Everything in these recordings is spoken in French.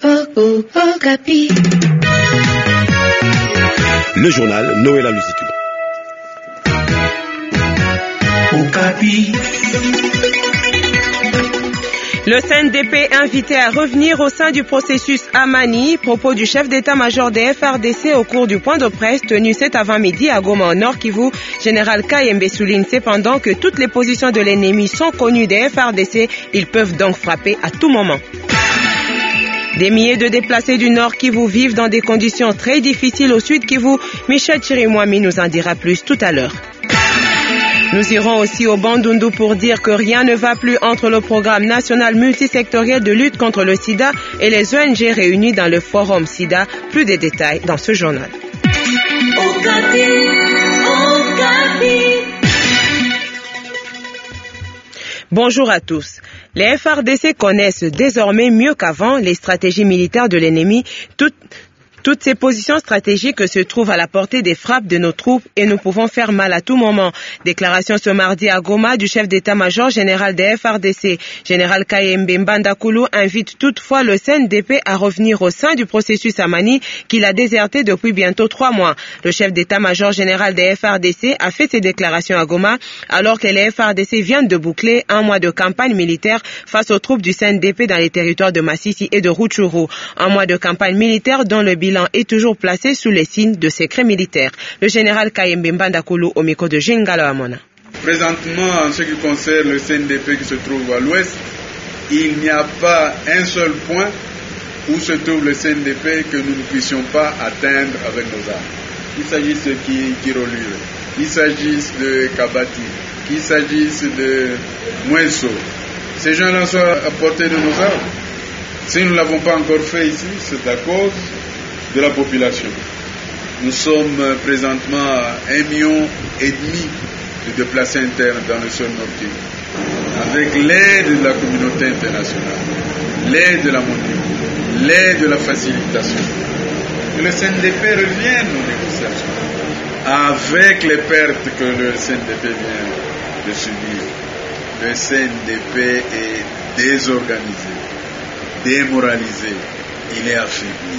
Okapi. Le journal Noël Aluzitu. Okapi. Le CNDP invité à revenir au sein du processus Amani, propos du chef d'état-major des FARDC au cours du point de presse tenu cet avant-midi à Goma au Nord Kivu. Général Kayembe souligne cependant que toutes les positions de l'ennemi sont connues des FARDC, ils peuvent donc frapper à tout moment. Des milliers de déplacés du Nord Kivu vivent dans des conditions très difficiles au Sud Kivu. Michel Chirimwami nous en dira plus tout à l'heure. Nous irons aussi au Bandundu pour dire que rien ne va plus entre le programme national multisectoriel de lutte contre le sida et les ONG réunies dans le forum sida. Plus de détails dans ce journal. Bonjour à tous. Les FARDC connaissent désormais mieux qu'avant les stratégies militaires de l'ennemi. Toutes ces positions stratégiques se trouvent à la portée des frappes de nos troupes et nous pouvons faire mal à tout moment. Déclaration ce mardi à Goma du chef d'état-major général des FARDC. Général Kayembe Mbandakulu invite toutefois le CNDP à revenir au sein du processus Amani qu'il a déserté depuis bientôt 3 mois. Le chef d'état-major général des FARDC a fait ces déclarations à Goma alors que les FARDC viennent de boucler 1 mois de campagne militaire face aux troupes du CNDP dans les territoires de Massissi et de Rutshuru. 1 mois de campagne militaire dont le bilan est toujours placé sous les signes de secret militaire. Le général Kayembe Mbandakulu au micro de Jingalo Amona. Présentement, en ce qui concerne le CNDP qui se trouve à l'ouest, il n'y a pas un seul point où se trouve le CNDP que nous ne puissions pas atteindre avec nos armes. Qu'il s'agisse de Kirolure, qu'il s'agisse de Kabati, qu'il s'agisse de Mwenso. Ces gens-là sont à portée de nos armes. Si nous ne l'avons pas encore fait ici, c'est à cause de la population. Nous sommes présentement à 1,5 million de déplacés internes dans le sol nord-kivu. Avec l'aide de la communauté internationale, l'aide de la monnaie, l'aide de la facilitation. Le CNDP revient aux négociations. Avec les pertes que le CNDP vient de subir, le CNDP est désorganisé, démoralisé, il est affaibli.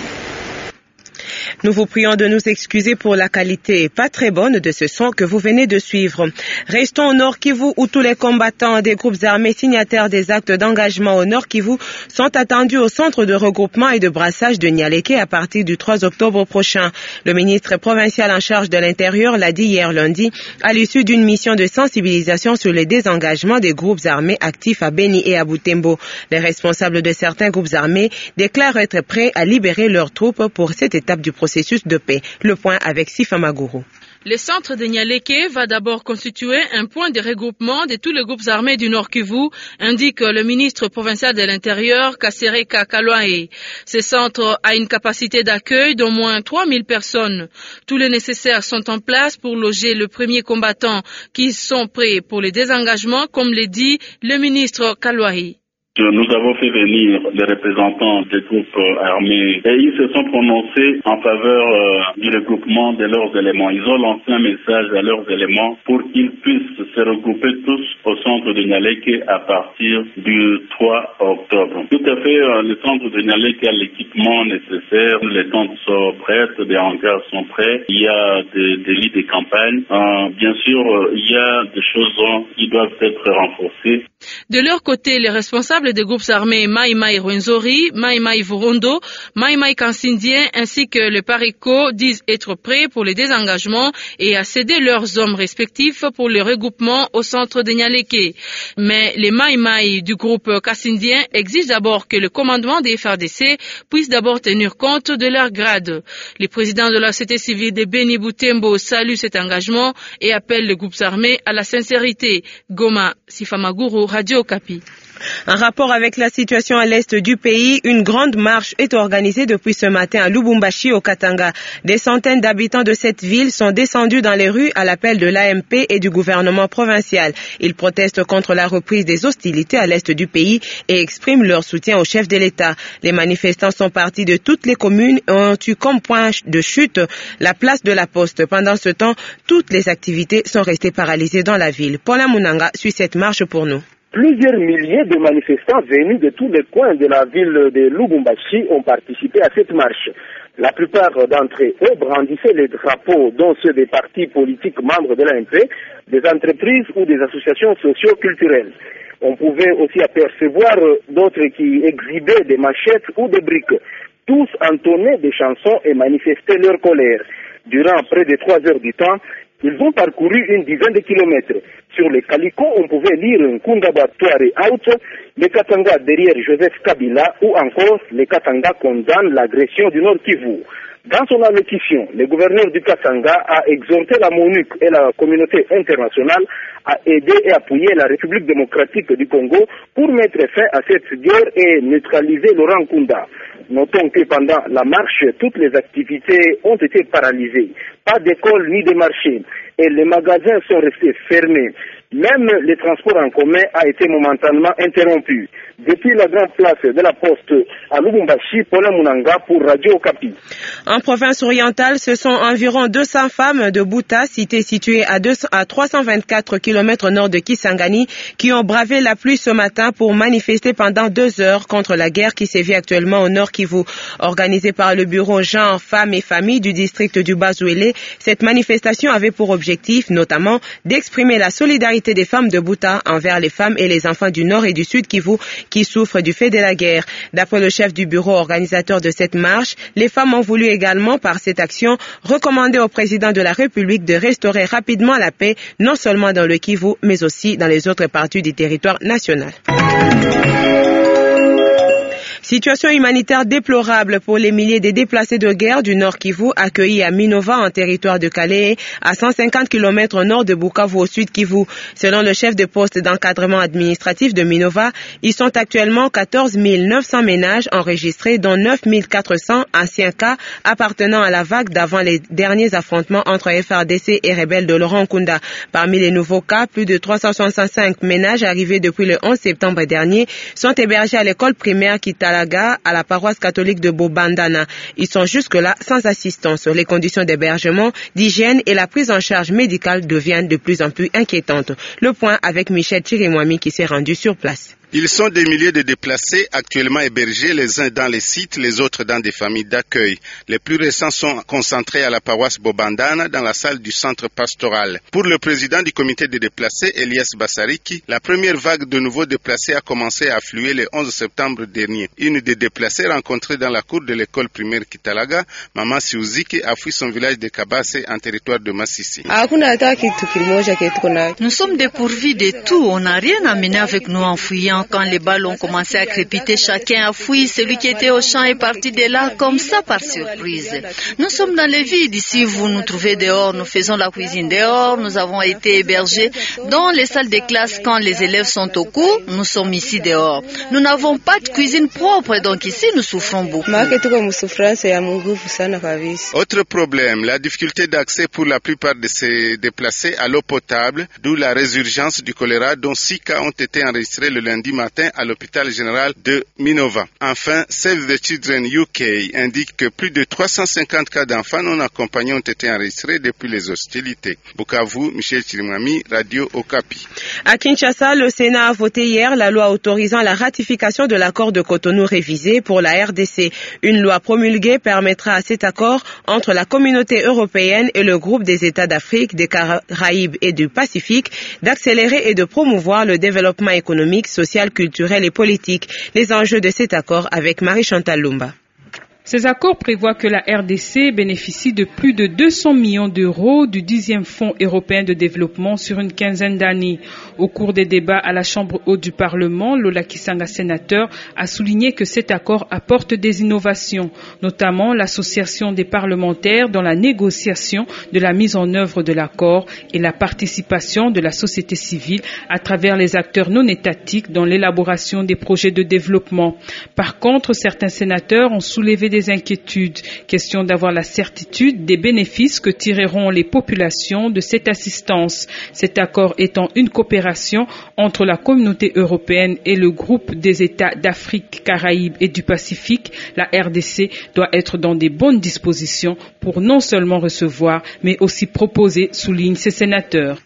Nous vous prions de nous excuser pour la qualité pas très bonne de ce son que vous venez de suivre. Restons au Nord Kivu où tous les combattants des groupes armés signataires des actes d'engagement au Nord Kivu sont attendus au centre de regroupement et de brassage de Nialeke à partir du 3 octobre prochain. Le ministre provincial en charge de l'Intérieur l'a dit hier lundi à l'issue d'une mission de sensibilisation sur les désengagements des groupes armés actifs à Beni et à Butembo. Les responsables de certains groupes armés déclarent être prêts à libérer leurs troupes pour cette étape du processus de paix. Le point avec Sifa Maguru. Le centre de Nialeke va d'abord constituer un point de regroupement de tous les groupes armés du Nord Kivu, indique le ministre provincial de l'Intérieur, Kasereka Kalwae. Ce centre a une capacité d'accueil d'au moins 3000 personnes. Tous les nécessaires sont en place pour loger le premier combattant qui sont prêts pour les désengagements, comme le dit le ministre Kalwae. Nous avons fait venir les représentants des groupes armés et ils se sont prononcés en faveur du regroupement de leurs éléments. Ils ont lancé un message à leurs éléments pour qu'ils puissent se regrouper tous au centre de Nialeke à partir du 3 octobre. Tout à fait, le centre de Nialeke a l'équipement nécessaire, les tentes sont prêtes, des hangars sont prêts, il y a des lits de campagne. Bien sûr, il y a des choses qui doivent être renforcées. De leur côté, les responsables des groupes armés Mai Mai Rwenzori, Mai Mai Vurondo, Mai Mai Kansindien ainsi que le Parico disent être prêts pour les désengagements et à céder leurs hommes respectifs pour le regroupement au centre de Nialeke. Mais les Mai Mai du groupe Kassindien exigent d'abord que le commandement des FARDC puisse d'abord tenir compte de leur grade. Le président de la société civile de Beni Butembo salue cet engagement et appelle les groupes armés à la sincérité. Goma, Sifamaguru, Radio Okapi. En rapport avec la situation à l'est du pays, une grande marche est organisée depuis ce matin à Lubumbashi au Katanga. Des centaines d'habitants de cette ville sont descendus dans les rues à l'appel de l'AMP et du gouvernement provincial. Ils protestent contre la reprise des hostilités à l'est du pays et expriment leur soutien au chef de l'État. Les manifestants sont partis de toutes les communes et ont eu comme point de chute la place de la Poste. Pendant ce temps, toutes les activités sont restées paralysées dans la ville. Paula Munanga suit cette marche pour nous. Plusieurs milliers de manifestants venus de tous les coins de la ville de Lubumbashi ont participé à cette marche. La plupart d'entre eux brandissaient les drapeaux, dont ceux des partis politiques membres de l'AMP, des entreprises ou des associations socio-culturelles. On pouvait aussi apercevoir d'autres qui exhibaient des machettes ou des briques. Tous entonnaient des chansons et manifestaient leur colère. Durant près de 3 heures du temps, ils ont parcouru une dizaine de kilomètres. Sur les calicots, on pouvait lire Nkunda Batouare out, les Katanga derrière Joseph Kabila ou encore les Katanga condamnent l'agression du Nord Kivu. Dans son allocution, le gouverneur du Katanga a exhorté la MONUC et la communauté internationale à aider et appuyer la République démocratique du Congo pour mettre fin à cette guerre et neutraliser Laurent Nkunda. Notons que pendant la marche, toutes les activités ont été paralysées. Pas d'école ni de marché. Et les magasins sont restés fermés. Même les transports en commun a été momentanément interrompu. Depuis la grande place de la Poste à Lubumbashi, Paulin Munanga pour Radio Okapi. En province orientale, ce sont environ 200 femmes de Buta, cité située à 324 km au nord de Kisangani, qui ont bravé la pluie ce matin pour manifester pendant 2 heures contre la guerre qui sévit actuellement au nord Kivu. Organisée par le bureau Genre, Femmes et Familles du district du Bazouélé, cette manifestation avait pour objectif notamment d'exprimer la solidarité des femmes de Buta envers les femmes et les enfants du nord et du sud Kivu qui souffrent du fait de la guerre. D'après le chef du bureau organisateur de cette marche, les femmes ont voulu également, par cette action, recommander au président de la République de restaurer rapidement la paix, non seulement dans le Kivu, mais aussi dans les autres parties du territoire national. Situation humanitaire déplorable pour les milliers de déplacés de guerre du Nord Kivu accueillis à Minova en territoire de Calais, à 150 km au nord de Bukavu au sud Kivu. Selon le chef de poste d'encadrement administratif de Minova, ils sont actuellement 14 900 ménages enregistrés, dont 9 400 anciens cas appartenant à la vague d'avant les derniers affrontements entre FRDC et rebelles de Laurent Nkunda. Parmi les nouveaux cas, plus de 365 ménages arrivés depuis le 11 septembre dernier sont hébergés à l'école primaire Kitala à la paroisse catholique de Bobandana. Ils sont jusque-là sans assistance. Les conditions d'hébergement, d'hygiène et la prise en charge médicale deviennent de plus en plus inquiétantes. Le point avec Michel Chirimwami qui s'est rendu sur place. Ils sont des milliers de déplacés actuellement hébergés, les uns dans les sites, les autres dans des familles d'accueil. Les plus récents sont concentrés à la paroisse Bobandana dans la salle du centre pastoral. Pour le président du comité des déplacés, Elias Bassariki, la première vague de nouveaux déplacés a commencé à affluer le 11 septembre dernier. Une des déplacés rencontrée dans la cour de l'école primaire Kitalaga, Maman Siuziki, a fui son village de Kabase en territoire de Massissi. Nous sommes dépourvus de tout, on n'a rien amené avec nous en fuyant. Quand les balles ont commencé à crépiter, chacun a fui. Celui qui était au champ est parti de là comme ça par surprise. Nous sommes dans les villes. Ici, vous nous trouvez dehors. Nous faisons la cuisine dehors. Nous avons été hébergés dans les salles de classe quand les élèves sont au cours. Nous sommes ici dehors. Nous n'avons pas de cuisine propre, donc ici nous souffrons beaucoup. Autre problème, la difficulté d'accès pour la plupart de ces déplacés à l'eau potable, d'où la résurgence du choléra dont 6 cas ont été enregistrés le lundi matin à l'hôpital général de Minova. Enfin, Save the Children UK indique que plus de 350 cas d'enfants non accompagnés ont été enregistrés depuis les hostilités. Bukavu, Michel Chirimwami, Radio Okapi. À Kinshasa, le Sénat a voté hier la loi autorisant la ratification de l'accord de Cotonou révisé pour la RDC. Une loi promulguée permettra à cet accord entre la communauté européenne et le groupe des États d'Afrique, des Caraïbes et du Pacifique d'accélérer et de promouvoir le développement économique, social, culturel et politique. Les enjeux de cet accord avec Marie-Chantal Lumba. Ces accords prévoient que la RDC bénéficie de plus de 200 millions d'euros du 10e Fonds européen de développement sur une quinzaine d'années. Au cours des débats à la Chambre haute du Parlement, Lola Kisanga, sénateur, a souligné que cet accord apporte des innovations, notamment l'association des parlementaires dans la négociation de la mise en œuvre de l'accord et la participation de la société civile à travers les acteurs non étatiques dans l'élaboration des projets de développement. Par contre, certains sénateurs ont soulevé des inquiétudes. Question d'avoir la certitude des bénéfices que tireront les populations de cette assistance. Cet accord étant une coopération entre la communauté européenne et le groupe des États d'Afrique, Caraïbes et du Pacifique, la RDC doit être dans des bonnes dispositions pour non seulement recevoir, mais aussi proposer, soulignent ces sénateurs.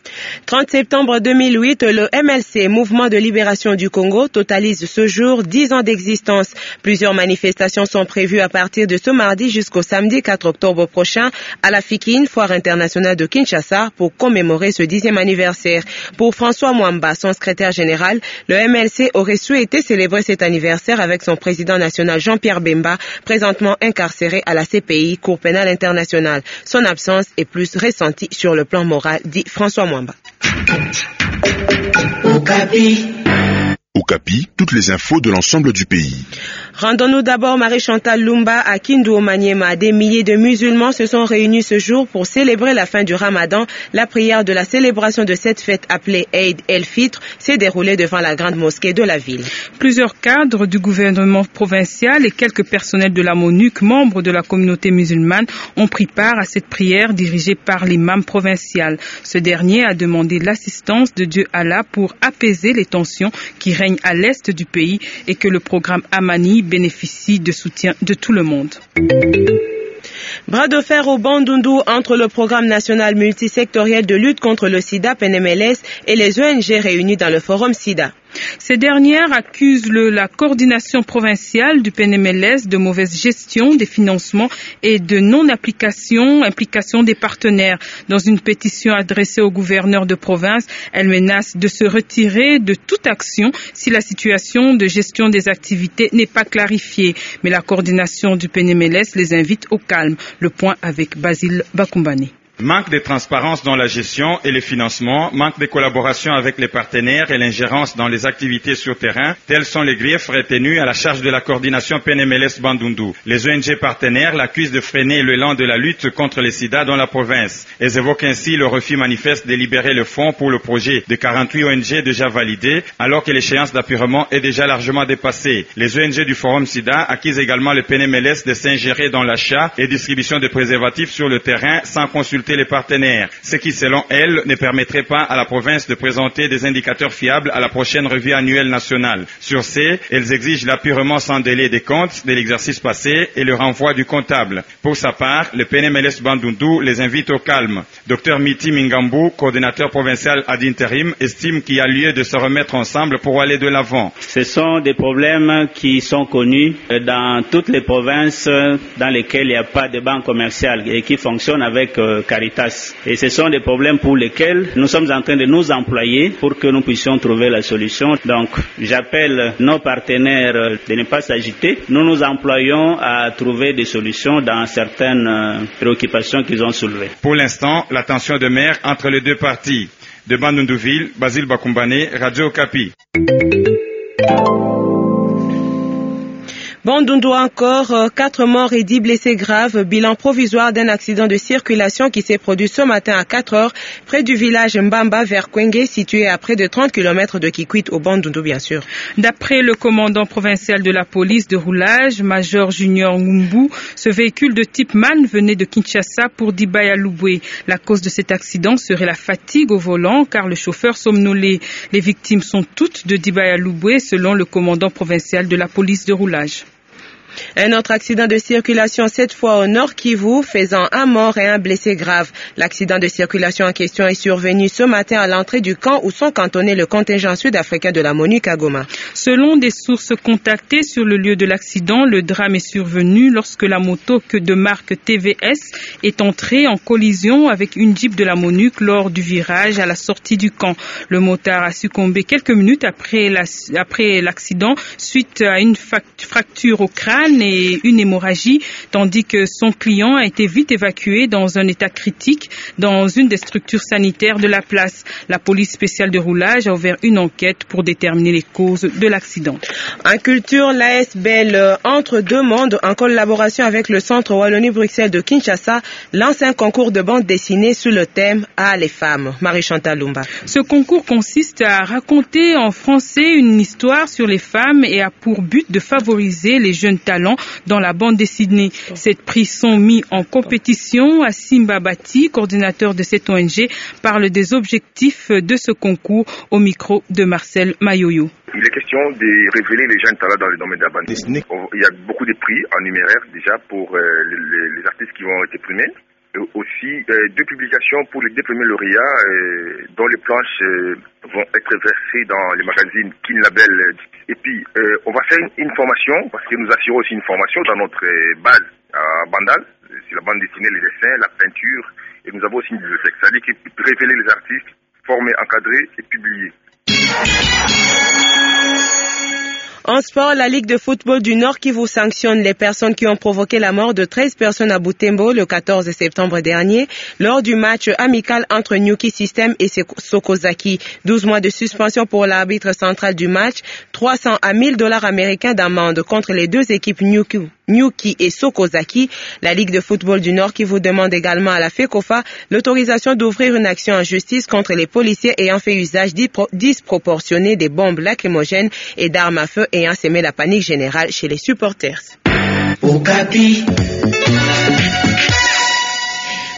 30 septembre 2008, le MLC, Mouvement de Libération du Congo, totalise ce jour 10 ans d'existence. Plusieurs manifestations sont prévues à partir de ce mardi jusqu'au samedi 4 octobre prochain à la FIKIN, Foire internationale de Kinshasa, pour commémorer ce 10e anniversaire. Pour François Mwamba, son secrétaire général, le MLC aurait souhaité célébrer cet anniversaire avec son président national Jean-Pierre Bemba, présentement incarcéré à la CPI, Cour pénale internationale. Son absence est plus ressentie sur le plan moral, dit François Mwamba. Okapi, toutes les infos de l'ensemble du pays. Rendons-nous d'abord Marie-Chantal Lumba à Kindu au Maniema. Des milliers de musulmans se sont réunis ce jour pour célébrer la fin du Ramadan. La prière de la célébration de cette fête appelée Eid el-Fitr s'est déroulée devant la grande mosquée de la ville. Plusieurs cadres du gouvernement provincial et quelques personnels de la MONUC, membres de la communauté musulmane, ont pris part à cette prière dirigée par l'imam provincial. Ce dernier a demandé l'assistance de Dieu Allah pour apaiser les tensions qui règnent à l'est du pays et que le programme Amani bénéficie de soutien de tout le monde. Bras de fer au Bandundu entre le programme national multisectoriel de lutte contre le sida PNMLS et les ONG réunies dans le forum SIDA. Ces dernières accusent la coordination provinciale du PNMLS de mauvaise gestion des financements et de implication des partenaires. Dans une pétition adressée au gouverneur de province, elle menace de se retirer de toute action si la situation de gestion des activités n'est pas clarifiée. Mais la coordination du PNMLS les invite au calme. Le point avec Basile Bakumbani. Manque de transparence dans la gestion et les financements, manque de collaboration avec les partenaires et l'ingérence dans les activités sur terrain, tels sont les griefs retenus à la charge de la coordination PNMLS Bandundu. Les ONG partenaires l'accusent de freiner l'élan de la lutte contre le sida dans la province. Elles évoquent ainsi le refus manifeste de libérer le fonds pour le projet de 48 ONG déjà validé, alors que l'échéance d'appurement est déjà largement dépassée. Les ONG du Forum SIDA accusent également le PNMLS de s'ingérer dans l'achat et distribution de préservatifs sur le terrain sans consulter les partenaires, ce qui, selon elles, ne permettrait pas à la province de présenter des indicateurs fiables à la prochaine revue annuelle nationale. Sur ce, elles exigent l'appurement sans délai des comptes de l'exercice passé et le renvoi du comptable. Pour sa part, le PNMLS Bandundu les invite au calme. Dr Miti Mingambu, coordinateur provincial ad interim, estime qu'il y a lieu de se remettre ensemble pour aller de l'avant. Ce sont des problèmes qui sont connus dans toutes les provinces dans lesquelles il n'y a pas de banque commerciale et qui fonctionnent avec Caritas. Et ce sont des problèmes pour lesquels nous sommes en train de nous employer pour que nous puissions trouver la solution. Donc, j'appelle nos partenaires de ne pas s'agiter. Nous nous employons à trouver des solutions dans certaines préoccupations qu'ils ont soulevées. Pour l'instant, la tension demeure entre les deux parties. De Bandundu-Ville, Basile Bakumbane, Radio Okapi. Bandundu encore, 4 morts et 10 blessés graves, bilan provisoire d'un accident de circulation qui s'est produit ce matin à 4 heures près du village Mbamba vers Kwenge, situé à près de 30 km de Kikwit au Bandundu bien sûr. D'après le commandant provincial de la police de roulage, Major Junior Ngumbu, ce véhicule de type MAN venait de Kinshasa pour Dibaya Lubwe. La cause de cet accident serait la fatigue au volant car le chauffeur somnolait. Les victimes sont toutes de Dibaya Lubwe selon le commandant provincial de la police de roulage. Un autre accident de circulation, cette fois au Nord Kivu, faisant un mort et un blessé grave. L'accident de circulation en question est survenu ce matin à l'entrée du camp où sont cantonnés le contingent sud-africain de la MONUC à Goma. Selon des sources contactées sur le lieu de l'accident, le drame est survenu lorsque la moto de marque TVS est entrée en collision avec une Jeep de la MONUC lors du virage à la sortie du camp. Le motard a succombé quelques minutes après l'accident suite à une fracture au crâne et une hémorragie, tandis que son client a été vite évacué dans un état critique dans une des structures sanitaires de la place. La police spéciale de roulage a ouvert une enquête pour déterminer les causes de l'accident. En culture, l'ASBL Entre deux mondes, en collaboration avec le Centre Wallonie-Bruxelles de Kinshasa, lance un concours de bande dessinée sous le thème « Ah, les femmes ». Marie-Chantal Lumba. Ce concours consiste à raconter en français une histoire sur les femmes et a pour but de favoriser les jeunes talents dans la bande dessinée. Ces prix sont mis en compétition. Simba Bati, coordinateur de cette ONG, parle des objectifs de ce concours au micro de Marcel Mayoyo. Il est question de révéler les jeunes talents dans le domaine de la bande dessinée. Il y a beaucoup de prix en numéraire déjà pour les artistes qui vont être primés. aussi 2 publications pour les 2 premiers lauréats dont les planches vont être versées dans les magazines Kin Label. Et puis, on va faire une formation, parce que nous assurons aussi une formation dans notre base à Bandal. C'est la bande dessinée, les dessins, la peinture. Et nous avons aussi une bibliothèque. C'est-à-dire qu'il peut révéler les artistes, former, encadrer et publier. En sport, la Ligue de football du Nord Kivu sanctionne les personnes qui ont provoqué la mort de 13 personnes à Butembo le 14 septembre dernier lors du match amical entre Nyuki System et Sokozaki. 12 mois de suspension pour l'arbitre central du match, 300 à 1000 $ américains d'amende contre les 2 équipes Nyuki et Sokozaki. La Ligue de football du Nord Kivu demande également à la FECOFA l'autorisation d'ouvrir une action en justice contre les policiers ayant fait usage disproportionné des bombes lacrymogènes et d'armes à feu ayant semé la panique générale chez les supporters. Okapi.